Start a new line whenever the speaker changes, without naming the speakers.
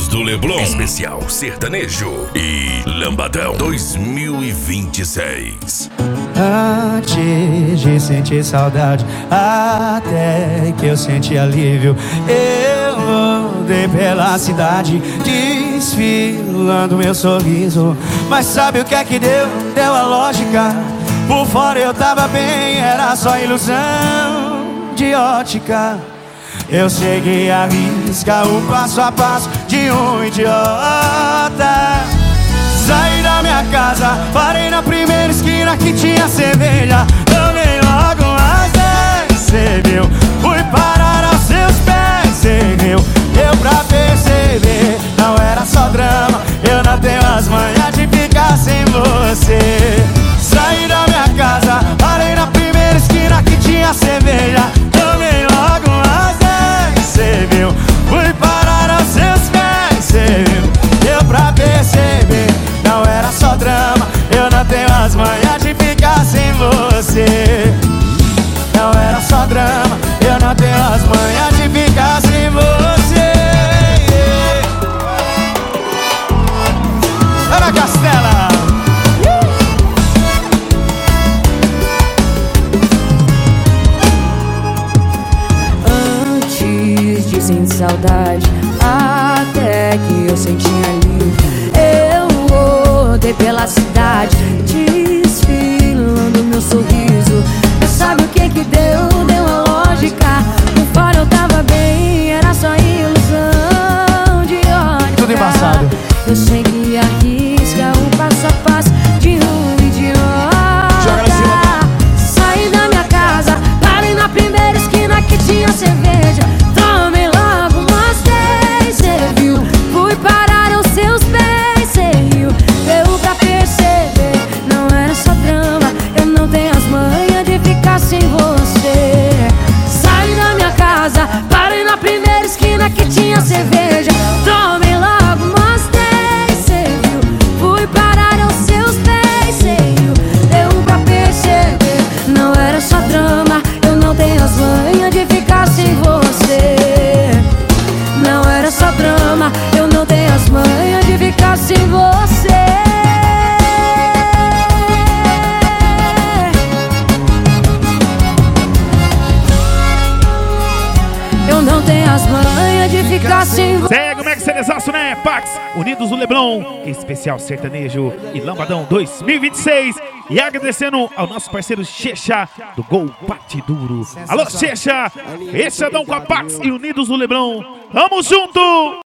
do Leblon, especial sertanejo e Lambadão 2026.
Antes de sentir saudade, até que eu senti alívio, eu andei pela cidade, desfilando meu sorriso. Mas sabe o que é que deu? Deu a lógica. Por fora eu tava bem, era só ilusão de ótica. Eu segui a risca, o passo a passo de um idiota. Saí da minha casa, parei na primeira esquina que tinha cerveja. Tomei logo umas 10, cê viu? Fui parar aos seus pés, cê viu? Deu pra perceber, não era só drama. Eu não tenho as manhas de ficar sem você. Saí da minha casa, parei na primeira esquina que tinha cerveja. Tomei logo umas 10, cê viu? Fui parar aos seus pés, cê viu? Deu pra perceber, não era só drama. Eu não tenho as manhas de ficar sem você. Não era só drama, eu não tenho as manhas de ficar sem você. Ana Castela.
Antes de sentir saudade, até que eu senti alívio, eu rodei pela cidade, desfilando meu sorriso. Mas sabe o que que deu? Deu a lógica. Por fora eu tava bem, era só ilusão de ótica.
Tudo embaçado.
Eu segui a risca, o passo a passo de um idiota. Saí da minha casa, parei na primeira esquina que tinha cerveja. Tomei logo umas 10, cê viu? Fui parar aos seus pés, cê riu? Deu pra perceber, não era só drama. Eu não tenho as manhas de ficar sem você. Saí da minha casa, parei na primeira esquina que tinha cerveja. Tomei logo umas 10, cê viu? Fui parar aos seus pés, cê riu? Deu pra perceber, não era só drama. Eu não tenho as manhas de ficar sem você. Não era só drama, eu não tenho as manhas de ficar sem você. Eu não tenho as manhas de ficar sem você.
Segue o Mega Cerezaço, né? Pax, Unidos do Leblon, especial sertanejo e Lambadão 2026. E agradecendo ao nosso parceiro Checha, do Gol Bate Duro. Alô, Checha! Fechadão com a Pax e Unidos do Leblon. Tamo junto!